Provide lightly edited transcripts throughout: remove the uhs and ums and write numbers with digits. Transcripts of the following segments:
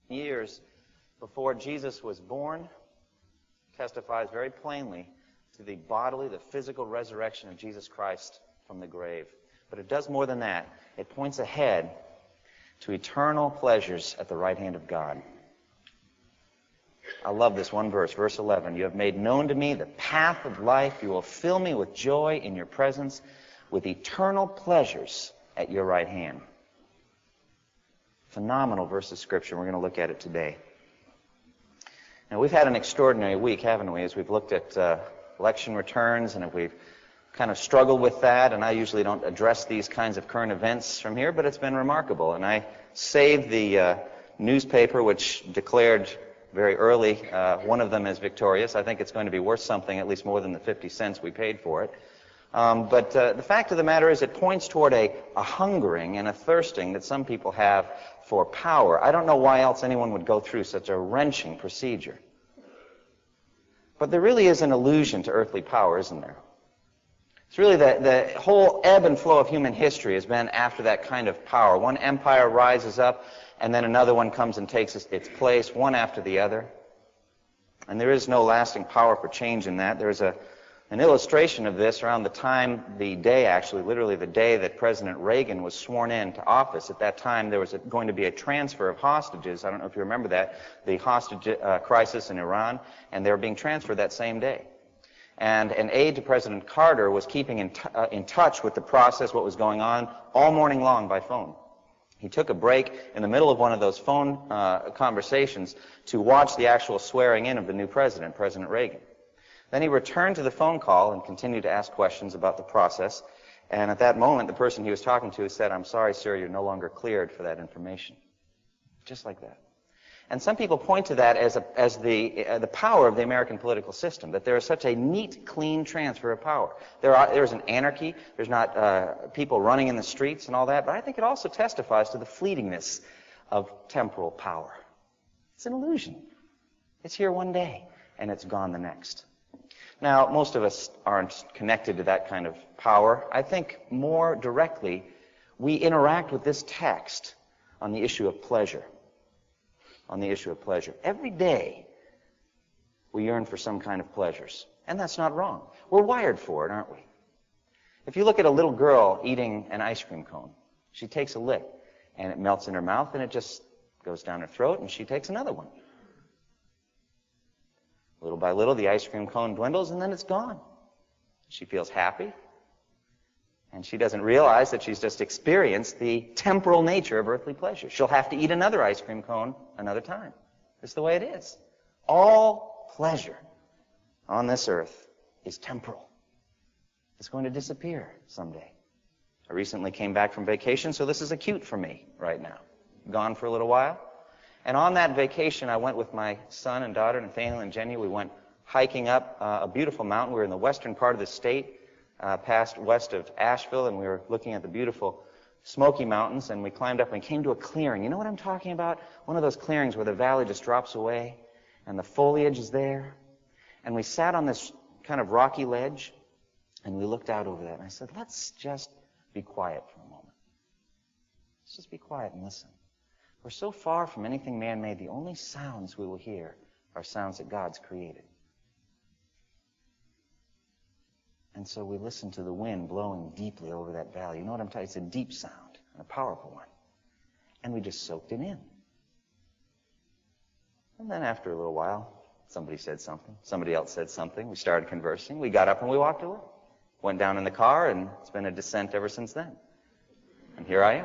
years before Jesus was born testifies very plainly to the bodily, the physical resurrection of Jesus Christ from the grave. But it does more than that. It points ahead to eternal pleasures at the right hand of God. I love this one verse, verse 11. You have made known to me the path of life. You will fill me with joy in your presence, with eternal pleasures at your right hand. Phenomenal verse of Scripture. We're going to look at it today. Now, we've had an extraordinary week, haven't we, as we've looked at election returns, and we've kind of struggled with that, and I usually don't address these kinds of current events from here, but it's been remarkable. And I saved the newspaper, which declared very early one of them as victorious. I think it's going to be worth something, at least more than the 50 cents we paid for it. But the fact of the matter is it points toward a hungering and a thirsting that some people have for power. I don't know why else anyone would go through such a wrenching procedure. But there really is an illusion to earthly power, isn't there? It's really the whole ebb and flow of human history has been after that kind of power. One empire rises up, and then another one comes and takes its place, one after the other. And there is no lasting power for change in that. There's an illustration of this around the day, literally the day that President Reagan was sworn into office. At that time, there was going to be a transfer of hostages. I don't know if you remember that, the hostage crisis in Iran, and they were being transferred that same day. And an aide to President Carter was keeping in touch with the process, what was going on, all morning long by phone. He took a break in the middle of one of those phone conversations to watch the actual swearing in of the new president, President Reagan. Then he returned to the phone call and continued to ask questions about the process. And at that moment, the person he was talking to said, "I'm sorry, sir, you're no longer cleared for that information." Just like that. And some people point to that as the power of the American political system, that there is such a neat, clean transfer of power. There's an anarchy, there's not people running in the streets and all that, but I think it also testifies to the fleetingness of temporal power. It's an illusion. It's here one day, and it's gone the next. Now, most of us aren't connected to that kind of power. I think more directly, we interact with this text on the issue of pleasure. Every day, we yearn for some kind of pleasures. And that's not wrong. We're wired for it, aren't we? If you look at a little girl eating an ice cream cone, she takes a lick, and it melts in her mouth, and it just goes down her throat, and she takes another one. Little by little, the ice cream cone dwindles, and then it's gone. She feels happy, and she doesn't realize that she's just experienced the temporal nature of earthly pleasure. She'll have to eat another ice cream cone another time. It's the way it is. All pleasure on this earth is temporal. It's going to disappear someday. I recently came back from vacation, so this is acute for me right now. Gone for a little while. And on that vacation, I went with my son and daughter, Nathaniel and Jenny. We went hiking up a beautiful mountain. We were in the western part of the state, past west of Asheville, and we were looking at the beautiful Smoky Mountains, and we climbed up and came to a clearing. You know what I'm talking about? One of those clearings where the valley just drops away, and the foliage is there. And we sat on this kind of rocky ledge, and we looked out over that. And I said, let's just be quiet for a moment. Let's just be quiet and listen. We're so far from anything man-made, the only sounds we will hear are sounds that God's created. And so we listened to the wind blowing deeply over that valley. You know what I'm talking about? It's a deep sound, and a powerful one. And we just soaked it in. And then after a little while, somebody said something. Somebody else said something. We started conversing. We got up and we walked away. Went down in the car, and it's been a descent ever since then. And here I am.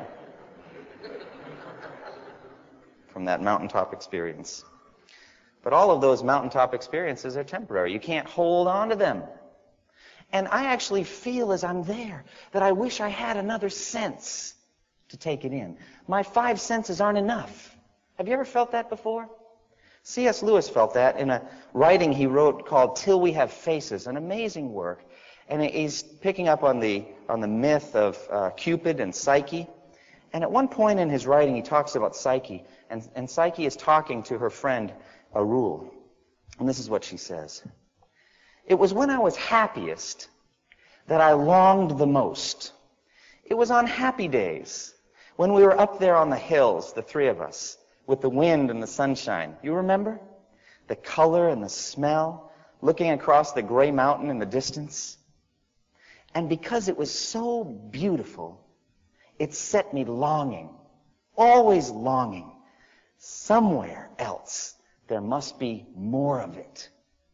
From that mountaintop experience. But all of those mountaintop experiences are temporary. You can't hold on to them. And I actually feel as I'm there that I wish I had another sense to take it in. My 5 senses aren't enough. Have you ever felt that before? C.S. Lewis felt that in a writing he wrote called Till We Have Faces, an amazing work. And he's picking up on the myth of Cupid and Psyche. And at one point in his writing, he talks about Psyche. And Psyche is talking to her friend, Arul. And this is what she says. It was when I was happiest that I longed the most. It was on happy days, when we were up there on the hills, the three of us, with the wind and the sunshine. You remember? The color and the smell, looking across the gray mountain in the distance. And because it was so beautiful, it set me longing, always longing. Somewhere else, there must be more of it.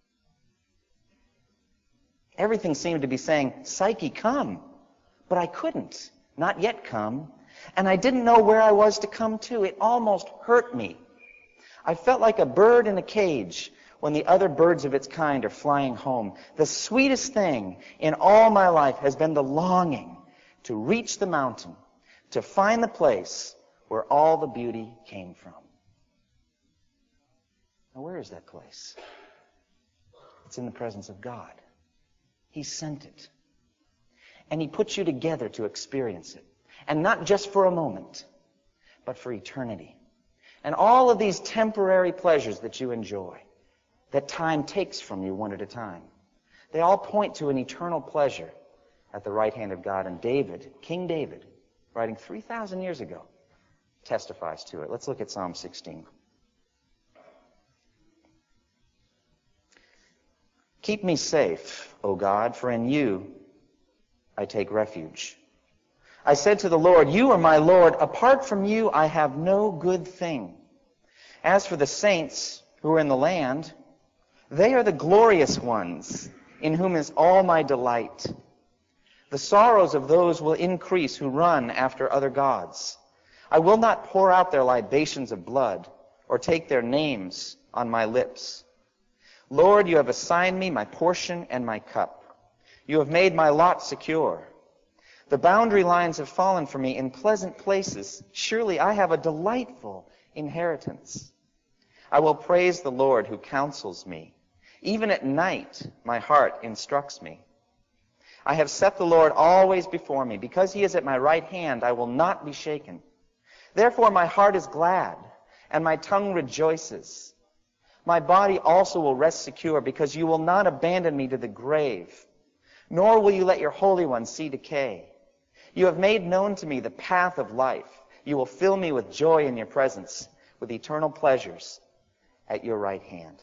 Everything seemed to be saying, Psyche, come. But I couldn't, not yet come. And I didn't know where I was to come to. It almost hurt me. I felt like a bird in a cage when the other birds of its kind are flying home. The sweetest thing in all my life has been the longing to reach the mountain, to find the place where all the beauty came from. Now, where is that place? It's in the presence of God. He sent it. And He puts you together to experience it. And not just for a moment, but for eternity. And all of these temporary pleasures that you enjoy, that time takes from you one at a time, they all point to an eternal pleasure at the right hand of God. And David, King David, writing 3,000 years ago, testifies to it. Let's look at Psalm 16. Keep me safe, O God, for in you I take refuge. I said to the Lord, you are my Lord. Apart from you, I have no good thing. As for the saints who are in the land, they are the glorious ones, in whom is all my delight. The sorrows of those will increase who run after other gods. I will not pour out their libations of blood, or take their names on my lips. Lord, you have assigned me my portion and my cup. You have made my lot secure. The boundary lines have fallen for me in pleasant places. Surely I have a delightful inheritance. I will praise the Lord who counsels me. Even at night, my heart instructs me. I have set the Lord always before me. Because He is at my right hand, I will not be shaken. Therefore my heart is glad, and my tongue rejoices. My body also will rest secure, because you will not abandon me to the grave, nor will you let your Holy One see decay. You have made known to me the path of life. You will fill me with joy in your presence, with eternal pleasures at your right hand.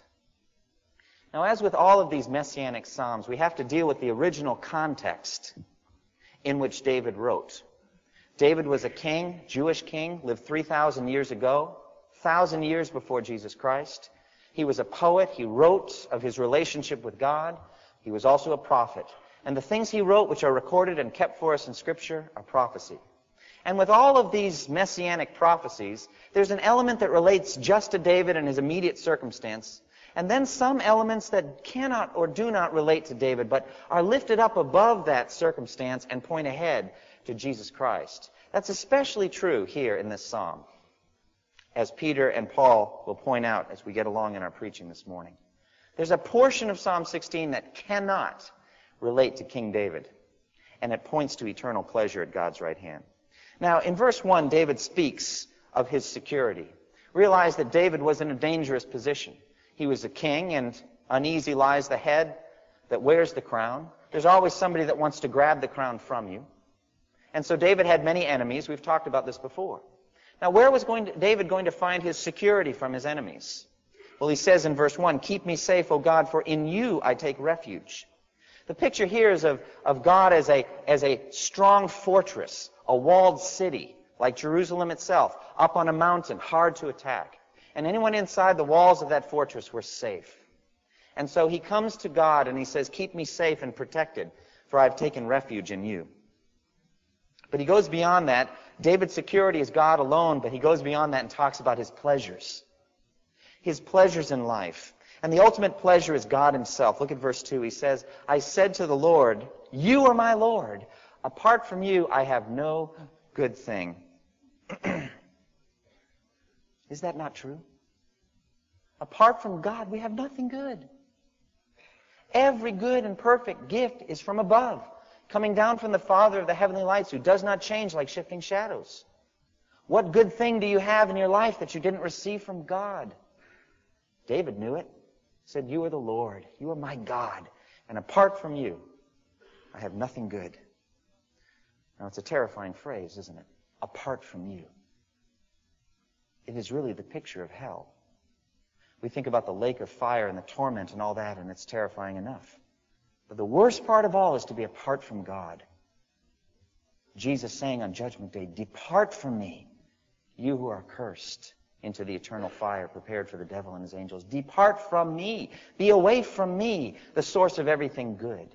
Now, as with all of these messianic psalms, we have to deal with the original context in which David wrote. David was a king, Jewish king, lived 3,000 years ago, 1,000 years before Jesus Christ. He was a poet. He wrote of his relationship with God. He was also a prophet. And the things he wrote, which are recorded and kept for us in Scripture, are prophecy. And with all of these messianic prophecies, there's an element that relates just to David and his immediate circumstance, and then some elements that cannot or do not relate to David, but are lifted up above that circumstance and point ahead to Jesus Christ. That's especially true here in this psalm, as Peter and Paul will point out as we get along in our preaching this morning. There's a portion of Psalm 16 that cannot relate to King David, and it points to eternal pleasure at God's right hand. Now, in verse 1, David speaks of his security. Realize that David was in a dangerous position. He was a king, and uneasy lies the head that wears the crown. There's always somebody that wants to grab the crown from you. And so David had many enemies. We've talked about this before. Now, where was David going to find his security from his enemies? Well, he says in verse 1, keep me safe, O God, for in you I take refuge. The picture here is of God as a strong fortress, a walled city, like Jerusalem itself, up on a mountain, hard to attack. And anyone inside the walls of that fortress were safe. And so he comes to God and he says, keep me safe and protected, for I've taken refuge in you. But he goes beyond that. David's security is God alone, but he goes beyond that and talks about his pleasures. His pleasures in life. And the ultimate pleasure is God himself. Look at verse 2. He says, I said to the Lord, you are my Lord. Apart from you, I have no good thing. Is that not true? Apart from God, we have nothing good. Every good and perfect gift is from above, coming down from the Father of the heavenly lights, who does not change like shifting shadows. What good thing do you have in your life that you didn't receive from God? David knew it. He said, you are the Lord. You are my God. And apart from you, I have nothing good. Now, it's a terrifying phrase, isn't it? Apart from you. it is really the picture of hell. We think about the lake of fire and the torment and all that, and it's terrifying enough. But the worst part of all is to be apart from God. Jesus saying on Judgment Day, "Depart from me, you who are cursed, into the eternal fire prepared for the devil and his angels. Depart from me. Be away from me, the source of everything good."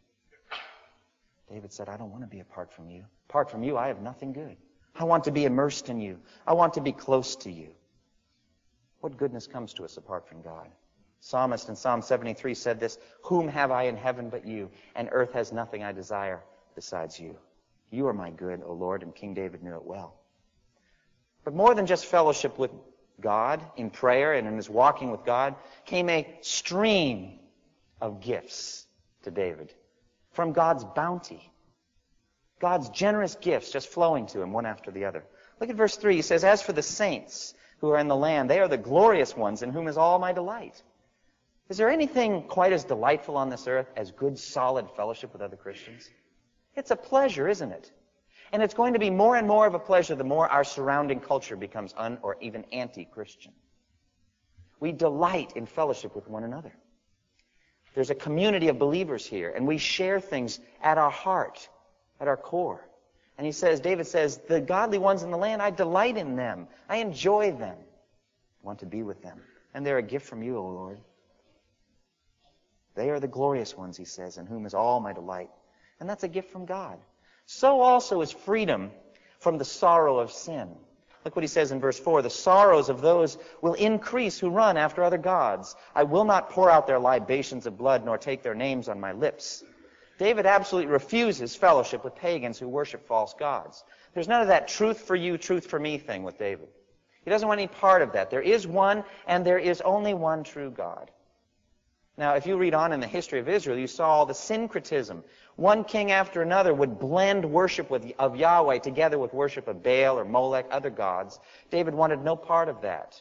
David said, "I don't want to be apart from you. Apart from you, I have nothing good. I want to be immersed in you. I want to be close to you." What goodness comes to us apart from God? Psalmist in Psalm 73 said this, "Whom have I in heaven but you? And earth has nothing I desire besides you. You are my good, O Lord," and King David knew it well. But more than just fellowship with God in prayer and in his walking with God came a stream of gifts to David from God's bounty. God's generous gifts just flowing to him one after the other. Look at verse 3. He says, "As for the saints who are in the land, they are the glorious ones in whom is all my delight." Is there anything quite as delightful on this earth as good, solid fellowship with other Christians? It's a pleasure, isn't it? And it's going to be more and more of a pleasure the more our surrounding culture becomes or even anti-Christian. We delight in fellowship with one another. There's a community of believers here, and we share things at our heart, at our core. And David says, "The godly ones in the land, I delight in them. I enjoy them. I want to be with them. And they're a gift from you, O Lord." They are the glorious ones, he says, in whom is all my delight. And that's a gift from God. So also is freedom from the sorrow of sin. Look what he says in verse 4. "The sorrows of those will increase who run after other gods. I will not pour out their libations of blood, nor take their names on my lips." David absolutely refuses fellowship with pagans who worship false gods. There's none of that truth for you, truth for me thing with David. He doesn't want any part of that. There is one, and there is only one true God. Now, if you read on in the history of Israel, you saw all the syncretism. One king after another would blend worship of Yahweh together with worship of Baal or Molech, other gods. David wanted no part of that.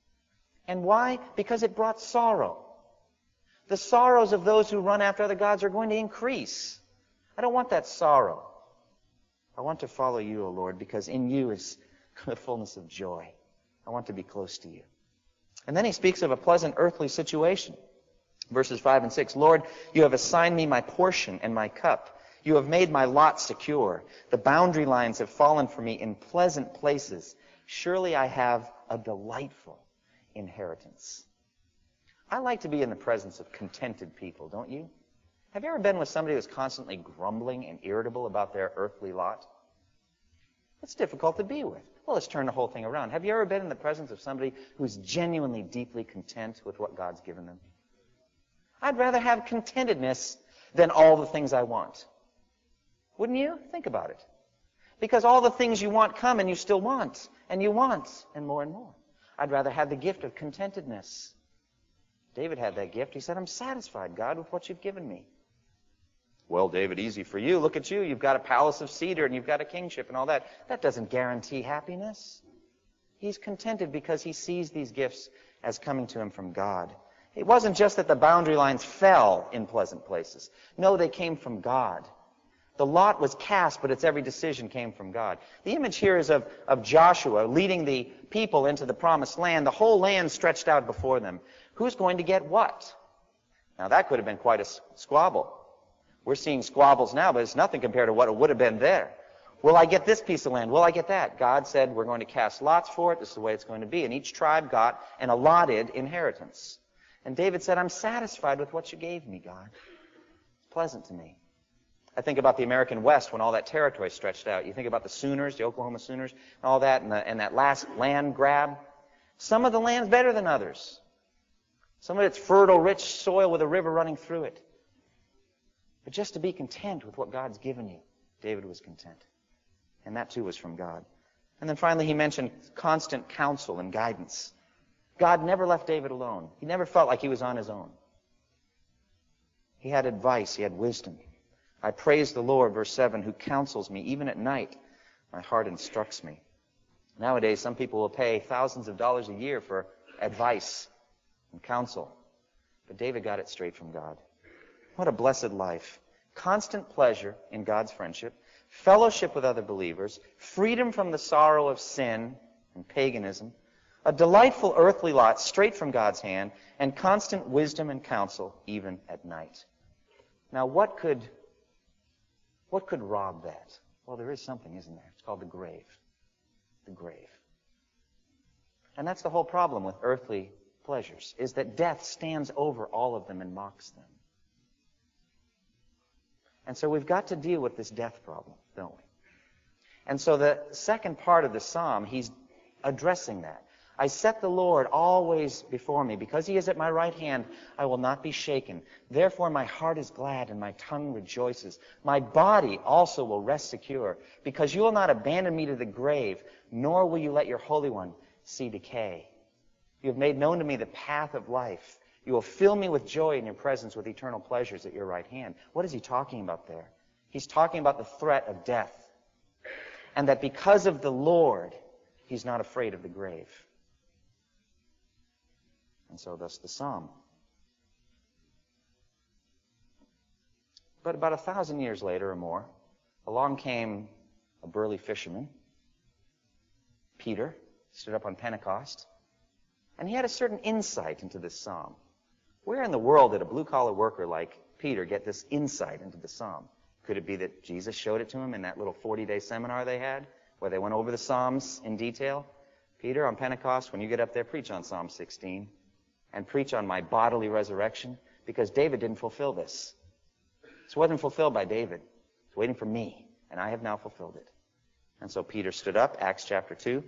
And why? Because it brought sorrow. The sorrows of those who run after other gods are going to increase. I don't want that sorrow. I want to follow you, O Lord, because in you is the fullness of joy. I want to be close to you. And then he speaks of a pleasant earthly situation. Verses 5 and 6, "Lord, you have assigned me my portion and my cup. You have made my lot secure. The boundary lines have fallen for me in pleasant places. Surely I have a delightful inheritance." I like to be in the presence of contented people, don't you? Have you ever been with somebody who's constantly grumbling and irritable about their earthly lot? It's difficult to be with. Well, let's turn the whole thing around. Have you ever been in the presence of somebody who's genuinely, deeply content with what God's given them? I'd rather have contentedness than all the things I want. Wouldn't you? Think about it. Because all the things you want come and you still want, and you want, and more. I'd rather have the gift of contentedness. David had that gift. He said, "I'm satisfied, God, with what you've given me." Well, David, easy for you. Look at you. You've got a palace of cedar and you've got a kingship and all that. That doesn't guarantee happiness. He's contented because he sees these gifts as coming to him from God. It wasn't just that the boundary lines fell in pleasant places. No, they came from God. The lot was cast, but its every decision came from God. The image here is of Joshua leading the people into the promised land. The whole land stretched out before them. Who's going to get what? Now, that could have been quite a squabble. We're seeing squabbles now, but it's nothing compared to what it would have been there. Will I get this piece of land? Will I get that? God said, we're going to cast lots for it. This is the way it's going to be. And each tribe got an allotted inheritance. And David said, "I'm satisfied with what you gave me, God. It's pleasant to me." I think about the American West when all that territory stretched out. You think about the Sooners, the Oklahoma Sooners, and all that, and that last land grab. Some of the land's better than others. Some of it's fertile, rich soil with a river running through it. But just to be content with what God's given you, David was content. And that too was from God. And then finally he mentioned constant counsel and guidance. God never left David alone. He never felt like he was on his own. He had advice. He had wisdom. "I praise the Lord," verse 7, "who counsels me. Even at night, my heart instructs me." Nowadays, some people will pay thousands of dollars a year for advice and counsel. But David got it straight from God. What a blessed life. Constant pleasure in God's friendship, fellowship with other believers, freedom from the sorrow of sin and paganism, A delightful earthly lot straight from God's hand, and constant wisdom and counsel even at night. Now what could rob that? Well, there is something, isn't there? It's called the grave. The grave. And that's the whole problem with earthly pleasures, is that death stands over all of them and mocks them. And so we've got to deal with this death problem, don't we? And so the second part of the psalm, he's addressing that. I set the Lord always before me. Because he is at my right hand, I will not be shaken. Therefore my heart is glad and my tongue rejoices. My body also will rest secure, because you will not abandon me to the grave, nor will you let your Holy One see decay. You have made known to me the path of life. You will fill me with joy in your presence, with eternal pleasures at your right hand. What is he talking about there? He's talking about the threat of death. And that because of the Lord, he's not afraid of the grave. And so thus the psalm. But about 1,000 years later or more, along came a burly fisherman, Peter, stood up on Pentecost, and he had a certain insight into this psalm. Where in the world did a blue-collar worker like Peter get this insight into the psalm? Could it be that Jesus showed it to him in that little 40-day seminar they had, where they went over the Psalms in detail? Peter, on Pentecost, when you get up there, preach on Psalm 16, and preach on my bodily resurrection, because David didn't fulfill this. This wasn't fulfilled by David. It's waiting for me, and I have now fulfilled it. And so Peter stood up, Acts chapter 2,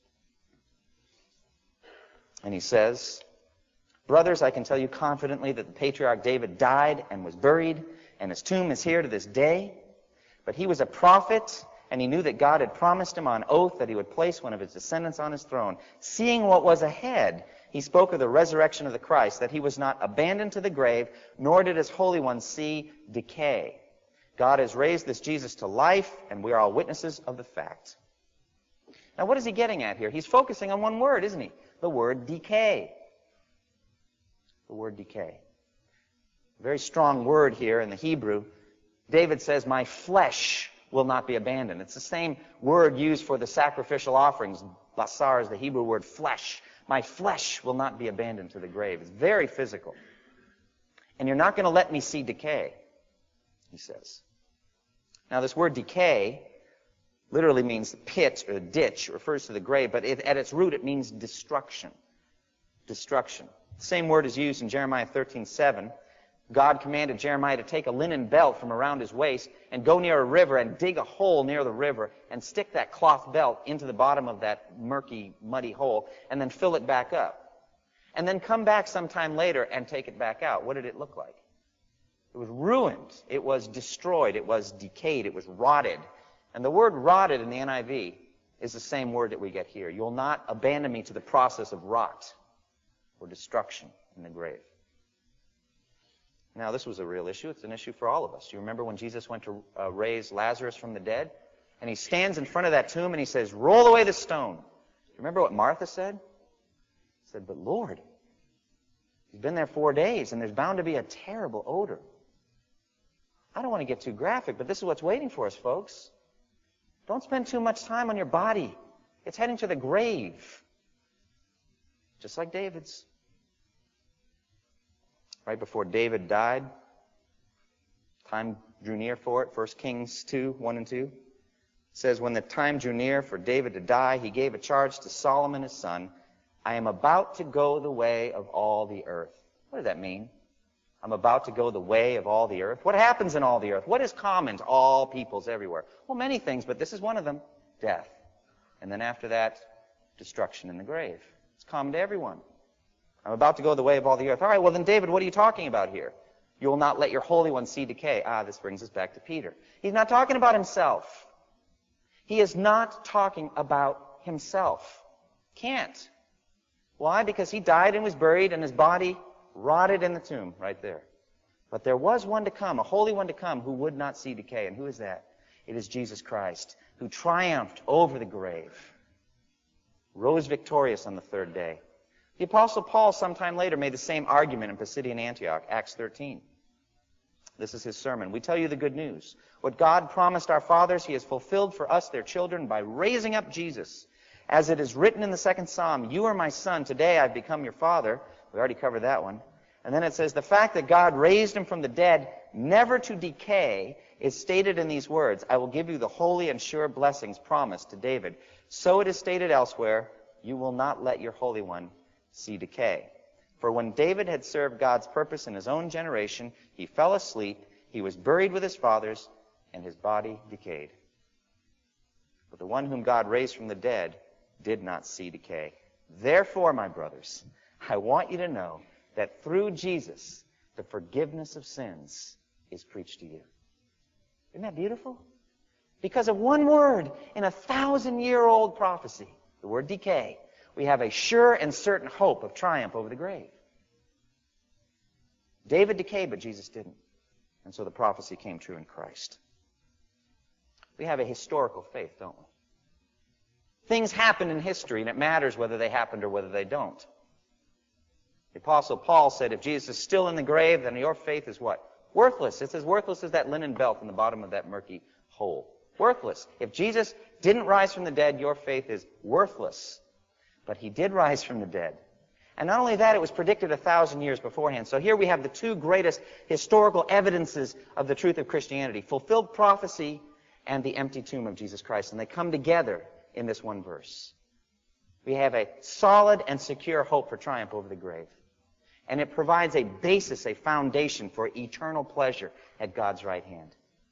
and he says, brothers, I can tell you confidently that the patriarch David died and was buried, and his tomb is here to this day. But he was a prophet, and he knew that God had promised him on oath that he would place one of his descendants on his throne. Seeing what was ahead, he spoke of the resurrection of the Christ, that he was not abandoned to the grave, nor did his Holy One see decay. God has raised this Jesus to life, and we are all witnesses of the fact. Now, what is he getting at here? He's focusing on one word, isn't he? The word decay. The word decay. A very strong word here in the Hebrew. David says, my flesh will not be abandoned. It's the same word used for the sacrificial offerings. Basar is the Hebrew word flesh. My flesh will not be abandoned to the grave. It's very physical. And you're not going to let me see decay, he says. Now, this word decay literally means pit or ditch. It refers to the grave, but at its root it means destruction. Destruction. The same word is used in Jeremiah 13:7. God commanded Jeremiah to take a linen belt from around his waist and go near a river and dig a hole near the river and stick that cloth belt into the bottom of that murky, muddy hole and then fill it back up. And then come back sometime later and take it back out. What did it look like? It was ruined. It was destroyed. It was decayed. It was rotted. And the word rotted in the NIV is the same word that we get here. You will not abandon me to the process of rot or destruction in the grave. Now, this was a real issue. It's an issue for all of us. Do you remember when Jesus went to raise Lazarus from the dead? And he stands in front of that tomb and he says, roll away the stone. Do you remember what Martha said? She said, but Lord, he's been there 4 days and there's bound to be a terrible odor. I don't want to get too graphic, but this is what's waiting for us, folks. Don't spend too much time on your body. It's heading to the grave. Just like David's. Right before David died, time drew near for it. 1 Kings 2, 1 and 2 says, when the time drew near for David to die, he gave a charge to Solomon his son, I am about to go the way of all the earth. What does that mean? I'm about to go the way of all the earth. What happens in all the earth? What is common to all peoples everywhere? Well, many things, but this is one of them, death. And then after that, destruction in the grave. It's common to everyone. I'm about to go the way of all the earth. All right, well then, David, what are you talking about here? You will not let your Holy One see decay. This brings us back to Peter. He's not talking about himself. He is not talking about himself. Can't. Why? Because he died and was buried and his body rotted in the tomb right there. But there was one to come, a Holy One to come, who would not see decay. And who is that? It is Jesus Christ, who triumphed over the grave, rose victorious on the third day. The Apostle Paul sometime later made the same argument in Pisidian Antioch, Acts 13. This is his sermon. We tell you the good news. What God promised our fathers, he has fulfilled for us, their children, by raising up Jesus, As it is written in the second Psalm, you are my son, today I've become your father. We already covered that one. And then it says, the fact that God raised him from the dead, never to decay, is stated in these words, I will give you the holy and sure blessings promised to David. So it is stated elsewhere, you will not let your Holy One see decay. For when David had served God's purpose in his own generation, he fell asleep, he was buried with his fathers, and his body decayed. But the one whom God raised from the dead did not see decay. Therefore, my brothers, I want you to know that through Jesus, the forgiveness of sins is preached to you. Isn't that beautiful? Because of one word in a 1,000-year-old prophecy, the word decay, we have a sure and certain hope of triumph over the grave. David decayed, but Jesus didn't. And so the prophecy came true in Christ. We have a historical faith, don't we? Things happen in history, and it matters whether they happened or whether they don't. The Apostle Paul said, if Jesus is still in the grave, then your faith is what? Worthless. It's as worthless as that linen belt in the bottom of that murky hole. Worthless. If Jesus didn't rise from the dead, your faith is worthless. But he did rise from the dead. And not only that, it was predicted 1,000 years beforehand. So here we have the two greatest historical evidences of the truth of Christianity. Fulfilled prophecy and the empty tomb of Jesus Christ. And they come together in this one verse. We have a solid and secure hope for triumph over the grave. And it provides a basis, a foundation for eternal pleasure at God's right hand.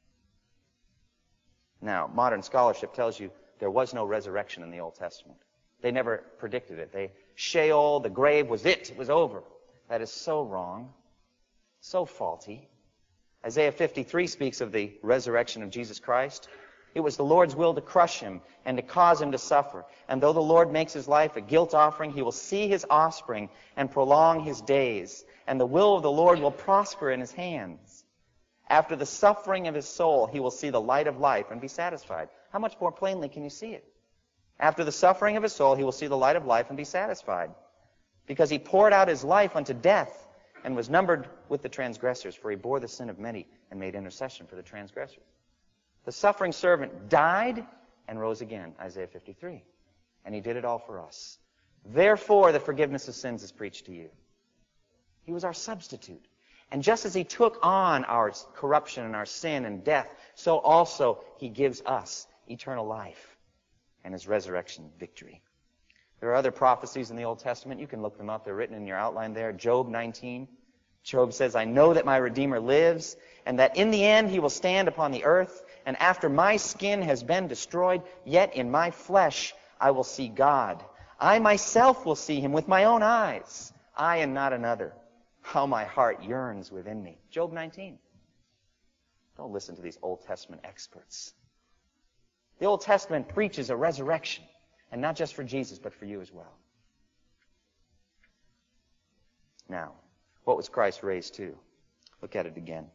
Now, modern scholarship tells you there was no resurrection in the Old Testament. They never predicted it. Sheol, the grave, was it. It was over. That is so wrong, so faulty. Isaiah 53 speaks of the resurrection of Jesus Christ. It was the Lord's will to crush him and to cause him to suffer. And though the Lord makes his life a guilt offering, he will see his offspring and prolong his days. And the will of the Lord will prosper in his hands. After the suffering of his soul, he will see the light of life and be satisfied. How much more plainly can you see it? After the suffering of his soul, he will see the light of life and be satisfied. Because he poured out his life unto death and was numbered with the transgressors, for he bore the sin of many and made intercession for the transgressors. The suffering servant died and rose again, Isaiah 53. And he did it all for us. Therefore, the forgiveness of sins is preached to you. He was our substitute. And just as he took on our corruption and our sin and death, so also he gives us eternal life and his resurrection victory. There are other prophecies in the Old Testament. You can look them up. They're written in your outline there. Job 19. Job says, I know that my Redeemer lives, and that in the end he will stand upon the earth. And after my skin has been destroyed, yet in my flesh I will see God. I myself will see him with my own eyes. I and not another. How my heart yearns within me. Job 19. Don't listen to these Old Testament experts. The Old Testament preaches a resurrection. And not just for Jesus, but for you as well. Now, what was Christ raised to? Look at it again.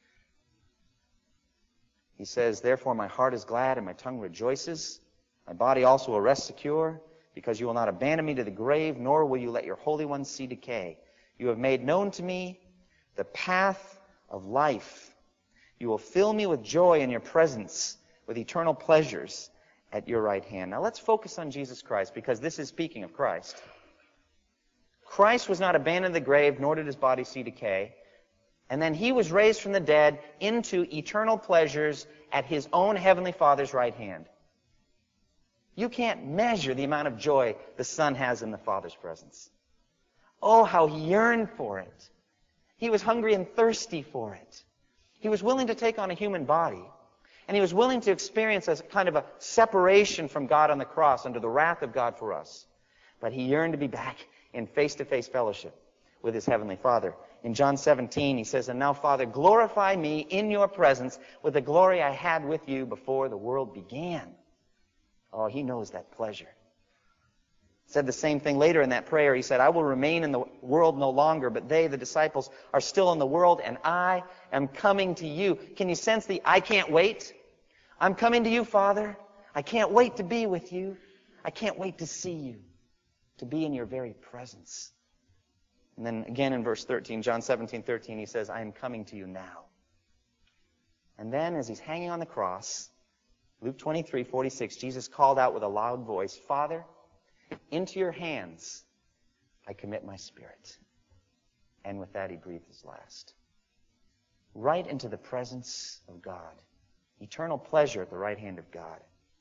He says, therefore my heart is glad and my tongue rejoices. My body also will rest secure, because you will not abandon me to the grave, nor will you let your Holy One see decay. You have made known to me the path of life. You will fill me with joy in your presence, with eternal pleasures at your right hand. Now let's focus on Jesus Christ, because this is speaking of Christ. Christ was not abandoned in the grave, nor did his body see decay. And then he was raised from the dead into eternal pleasures at his own heavenly Father's right hand. You can't measure the amount of joy the Son has in the Father's presence. Oh, how he yearned for it. He was hungry and thirsty for it. He was willing to take on a human body. And he was willing to experience a kind of a separation from God on the cross under the wrath of God for us. But he yearned to be back in face-to-face fellowship with his heavenly Father. In John 17, he says, and now, Father, glorify me in your presence with the glory I had with you before the world began. Oh, he knows that pleasure. Said the same thing later in that prayer. He said, I will remain in the world no longer, but they, the disciples, are still in the world, and I am coming to you. Can you sense the I can't wait? I'm coming to you, Father. I can't wait to be with you. I can't wait to see you, to be in your very presence. And then again in verse 13, John 17:13, he says, I am coming to you now. And then as he's hanging on the cross, Luke 23:46, Jesus called out with a loud voice, Father, into your hands I commit my spirit. And with that, he breathed his last. Right into the presence of God. Eternal pleasure at the right hand of God.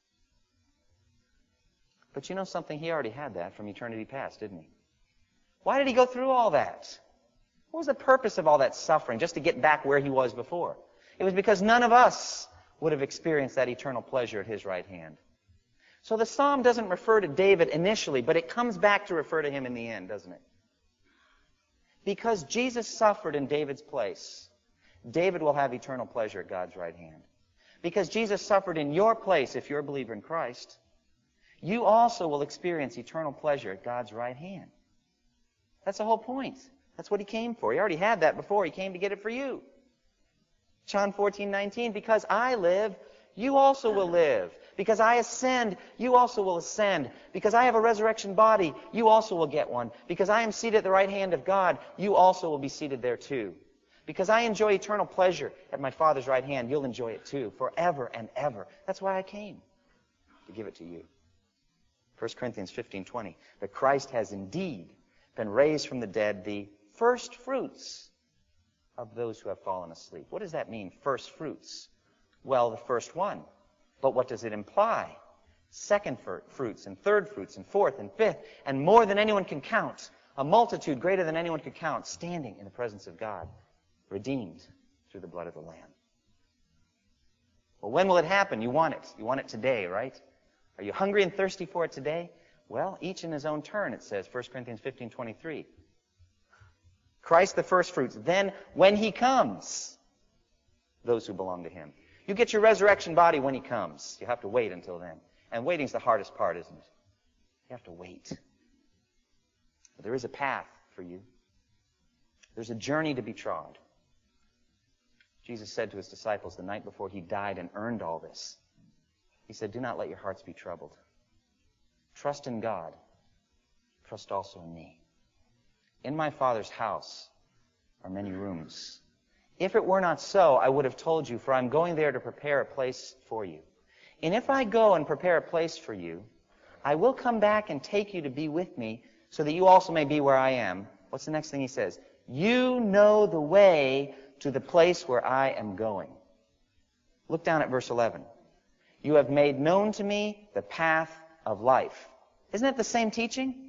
But you know something? He already had that from eternity past, didn't he? Why did he go through all that? What was the purpose of all that suffering? Just to get back where he was before. It was because none of us would have experienced that eternal pleasure at his right hand. So the psalm doesn't refer to David initially, but it comes back to refer to him in the end, doesn't it? Because Jesus suffered in David's place, David will have eternal pleasure at God's right hand. Because Jesus suffered in your place, if you're a believer in Christ, you also will experience eternal pleasure at God's right hand. That's the whole point. That's what he came for. He already had that before. He came to get it for you. John 14:19, because I live, you also will live. Because I ascend, you also will ascend. Because I have a resurrection body, you also will get one. Because I am seated at the right hand of God, you also will be seated there too. Because I enjoy eternal pleasure at my Father's right hand, you'll enjoy it too, forever and ever. That's why I came, to give it to you. 1 Corinthians 15:20, that Christ has indeed been raised from the dead, the first fruits of those who have fallen asleep. What does that mean, first fruits? Well, the first one. But what does it imply? Second fruits, and third fruits, and fourth, and fifth, and more than anyone can count. A multitude greater than anyone can count, standing in the presence of God, redeemed through the blood of the Lamb. Well, when will it happen? You want it. You want it today, right? Are you hungry and thirsty for it today? Well, each in his own turn, it says, 1 Corinthians 15:23. Christ the first fruits. Then, when he comes, those who belong to him. You get your resurrection body when he comes. You have to wait until then. And waiting's the hardest part, isn't it? You have to wait. But there is a path for you. There's a journey to be trod. Jesus said to his disciples the night before he died and earned all this, he said, do not let your hearts be troubled. Trust in God. Trust also in me. In my Father's house are many rooms. If it were not so, I would have told you, for I'm going there to prepare a place for you. And if I go and prepare a place for you, I will come back and take you to be with me, so that you also may be where I am. What's the next thing he says? You know the way to the place where I am going. Look down at verse 11. You have made known to me the path of life. Isn't that the same teaching?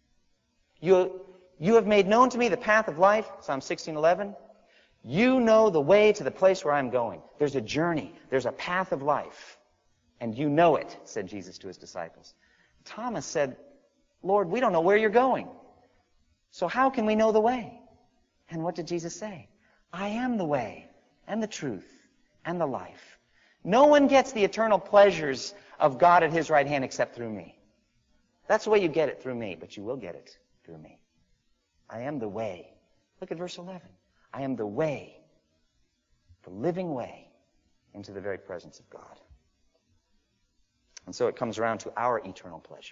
You have made known to me the path of life, Psalm 16:11. You know the way to the place where I'm going. There's a journey. There's a path of life. And you know it, said Jesus to his disciples. Thomas said, Lord, we don't know where you're going. So how can we know the way? And what did Jesus say? I am the way and the truth and the life. No one gets the eternal pleasures of God at his right hand except through me. That's the way you get it, through me, but you will get it through me. I am the way. Look at verse 11. I am the way, the living way into the very presence of God. And so it comes around to our eternal pleasure.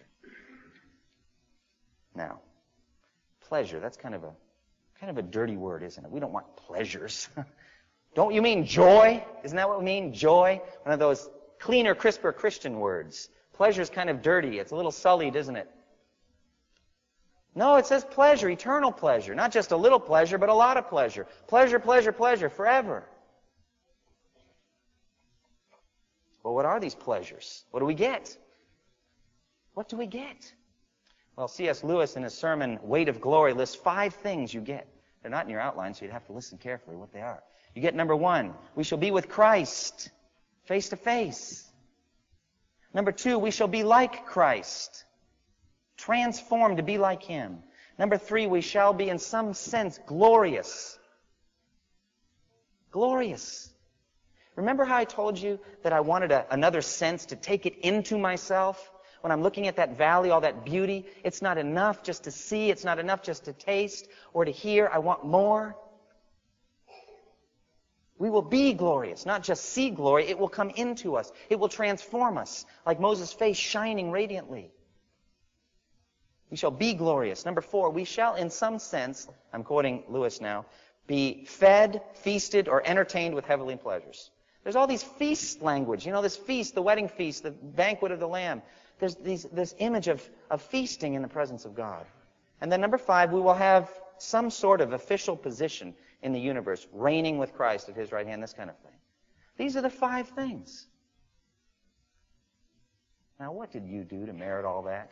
Now, pleasure, that's kind of a dirty word, isn't it? We don't want pleasures. Don't you mean joy? Isn't that what we mean? Joy? One of those cleaner, crisper Christian words. Pleasure is kind of dirty. It's a little sullied, isn't it? No, it says pleasure, eternal pleasure. Not just a little pleasure, but a lot of pleasure. Pleasure, pleasure, pleasure, forever. Well, what are these pleasures? What do we get? What do we get? Well, C.S. Lewis in his sermon, Weight of Glory, lists 5 things you get. They're not in your outline, so you'd have to listen carefully what they are. You get number 1, we shall be with Christ, face to face. Number 2, we shall be like Christ, transformed to be like him. Number 3, we shall be in some sense glorious. Glorious. Remember how I told you that I wanted another sense to take it into myself? When I'm looking at that valley, all that beauty, it's not enough just to see, it's not enough just to taste or to hear. I want more. We will be glorious, not just see glory. It will come into us. It will transform us, like Moses' face shining radiantly. We shall be glorious. Number 4, we shall in some sense, I'm quoting Lewis now, be fed, feasted, or entertained with heavenly pleasures. There's all these feast language. You know, this feast, the wedding feast, the banquet of the Lamb. There's this image of feasting in the presence of God. And then number 5, we will have some sort of official position in the universe, reigning with Christ at his right hand, this kind of thing. These are the 5 things. Now, what did you do to merit all that?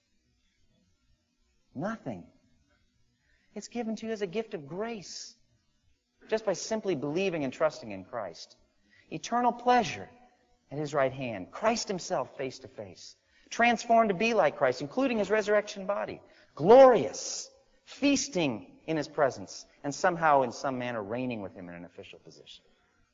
Nothing. It's given to you as a gift of grace, just by simply believing and trusting in Christ. Eternal pleasure at his right hand. Christ himself face to face. Transformed to be like Christ, including his resurrection body. Glorious. Feasting in his presence. And somehow, in some manner, reigning with him in an official position.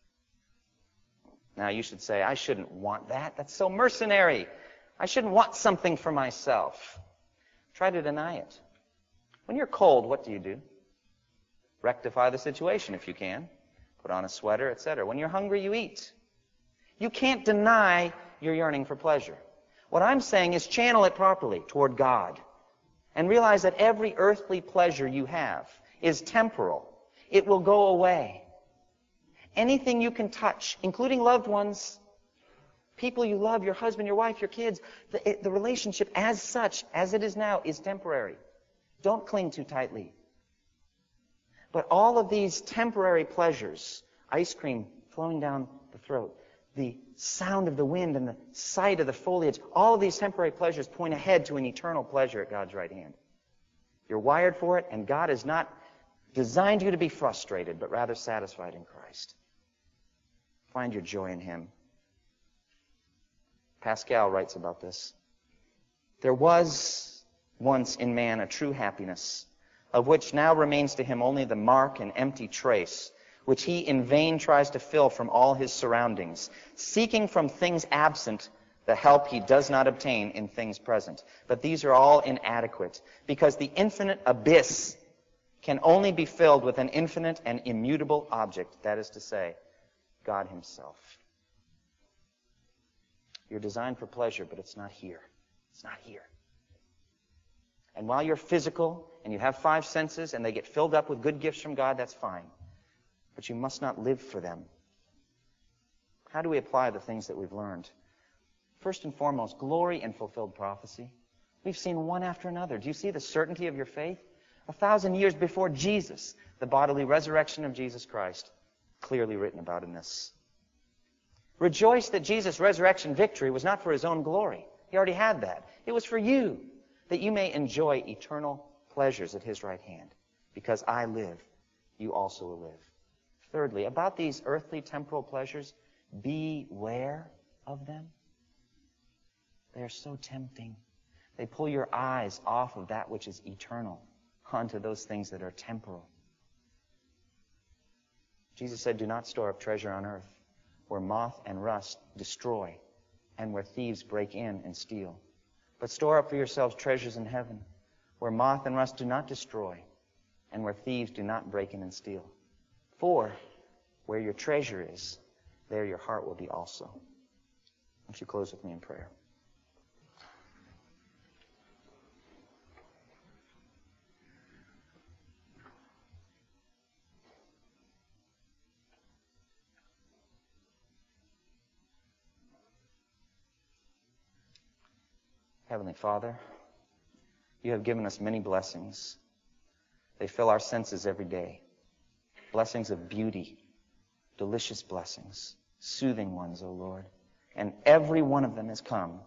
Now, you should say, I shouldn't want that. That's so mercenary. I shouldn't want something for myself. Try to deny it. When you're cold, what do? Rectify the situation if you can. Put on a sweater, etc. When you're hungry, you eat. You can't deny your yearning for pleasure. What I'm saying is channel it properly toward God. And realize that every earthly pleasure you have is temporal. It will go away. Anything you can touch, including loved ones, people you love, your husband, your wife, your kids, the relationship as such, as it is now, is temporary. Don't cling too tightly. But all of these temporary pleasures, ice cream flowing down the throat, the sound of the wind and the sight of the foliage, all of these temporary pleasures point ahead to an eternal pleasure at God's right hand. You're wired for it, and God has not designed you to be frustrated, but rather satisfied in Christ. Find your joy in him. Pascal writes about this. There was once in man a true happiness, of which now remains to him only the mark and empty trace, which he in vain tries to fill from all his surroundings, seeking from things absent the help he does not obtain in things present. But these are all inadequate, because the infinite abyss can only be filled with an infinite and immutable object, that is to say, God himself. You're designed for pleasure, but it's not here. It's not here. And while you're physical and you have 5 senses and they get filled up with good gifts from God, that's fine. But you must not live for them. How do we apply the things that we've learned? First and foremost, glory and fulfilled prophecy. We've seen one after another. Do you see the certainty of your faith? 1,000 years before Jesus, the bodily resurrection of Jesus Christ, clearly written about in this. Rejoice that Jesus' resurrection victory was not for his own glory. He already had that. It was for you, that you may enjoy eternal pleasures at his right hand. Because I live, you also will live. Thirdly, about these earthly temporal pleasures, beware of them. They are so tempting. They pull your eyes off of that which is eternal onto those things that are temporal. Jesus said, do not store up treasure on earth, where moth and rust destroy, and where thieves break in and steal. But store up for yourselves treasures in heaven, where moth and rust do not destroy, and where thieves do not break in and steal. For where your treasure is, there your heart will be also. Won't you close with me in prayer? Heavenly Father, you have given us many blessings. They fill our senses every day. Blessings of beauty, delicious blessings, soothing ones, O Lord. And every one of them has come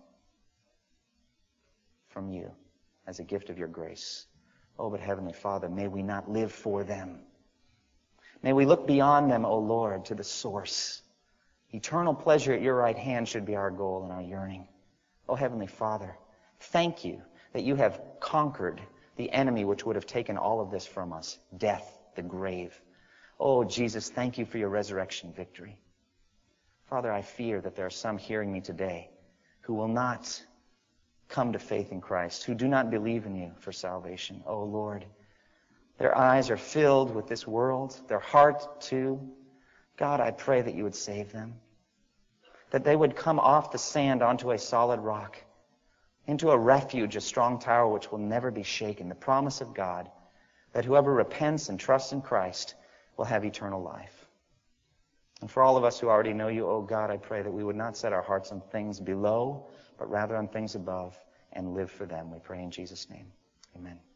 from you as a gift of your grace. Oh, but Heavenly Father, may we not live for them. May we look beyond them, O Lord, to the source. Eternal pleasure at your right hand should be our goal and our yearning. Oh, Heavenly Father, thank you that you have conquered the enemy which would have taken all of this from us, death, the grave. Oh, Jesus, thank you for your resurrection victory. Father, I fear that there are some hearing me today who will not come to faith in Christ, who do not believe in you for salvation. Oh, Lord, their eyes are filled with this world, their heart too. God, I pray that you would save them, that they would come off the sand onto a solid rock, into a refuge, a strong tower which will never be shaken, the promise of God that whoever repents and trusts in Christ will have eternal life. And for all of us who already know you, oh God, I pray that we would not set our hearts on things below, but rather on things above, and live for them. We pray in Jesus' name. Amen.